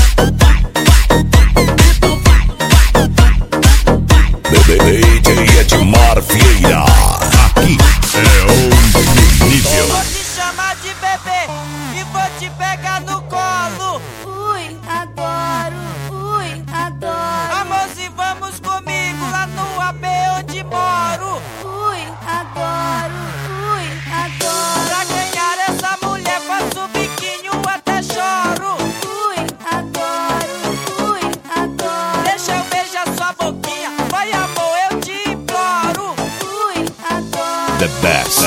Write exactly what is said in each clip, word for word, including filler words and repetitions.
D J Edmar Vieira. Aqui é outro nível. Vou te chamar de bebê e vou te pegar no colo. Ui, adoro, ui, adoro. Amorzinho, vamos comigo lá no A B onde moro. Ui, adoro, ui, adoro. Pra ganhar essa mulher faço biquinho até choro. Ui, adoro, ui, adoro. Deixa eu beijar sua boquinha, vai amor, eu te imploro. Ui, adoro. The best.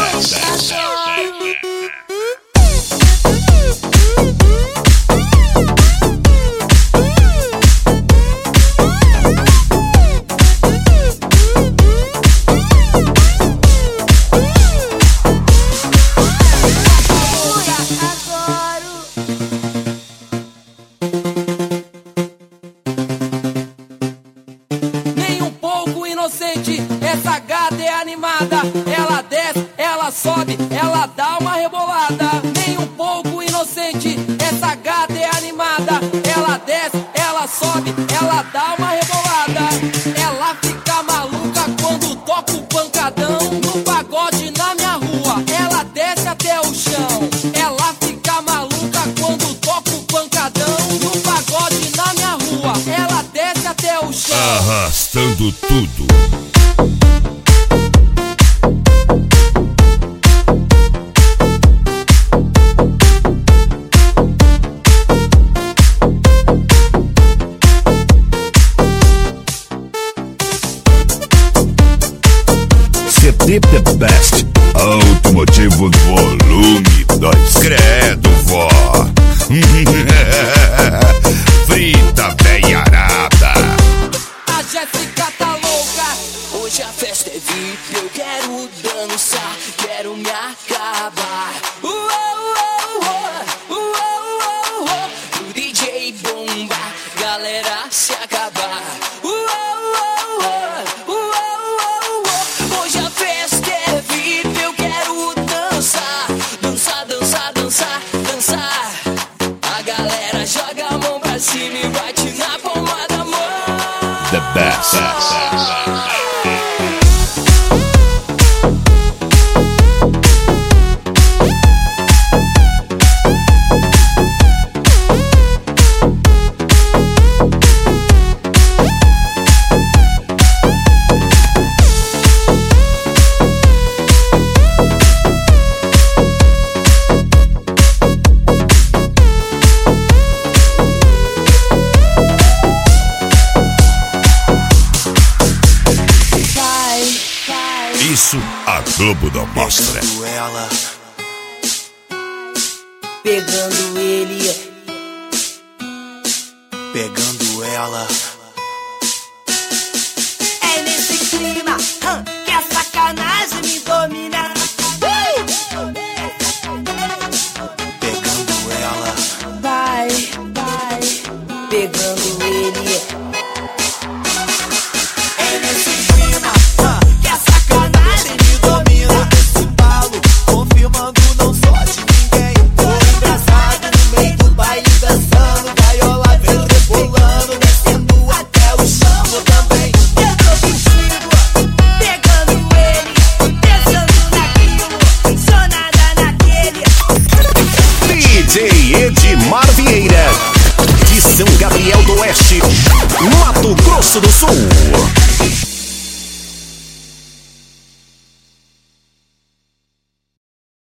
Nem um pouco inocente, essa gata é animada. Ela desce, ela sobe, ela dá uma rebolada. Nem um pouco inocente, essa gata é animada. Ela desce, ela sobe, ela dá uma rebolada. Ela fica maluca quando toca o pancadão. No pagode na minha rua, ela desce até o chão. Ela fica maluca quando toca o pancadão. No pagode na minha rua, ela desce até o chão. Arrastando tudo. C D The Best. Automotivo volume dois. Credo, vó. Frita veiarada. A Jéssica tá louca. Hoje a festa é V I P, eu quero dançar, quero me acabar. Uou, uou, uou, uou, uou, uou. O D J bomba, galera se acabar. Uou, uou, uou, uou, uou, uou. Hoje a festa é V I P, eu quero dançar, dançar, dançar, dançar, dançar. A galera joga a mão pra cima e bate na palma da mão. The best. Isso a Globo não mostra. Pegando ela, pegando ele, pegando ela. É nesse clima hum, que a sacanagem me domina. Pegando ela, Vai, vai, pegando ele. é nesse clima hum, que a sacanagem me domina. Esse balo, confirmando não só de ninguém. Tô engraçado no meio do baile dançando. Gaiola vem rebolando, descendo São Gabriel do Oeste, Mato Grosso do Sul.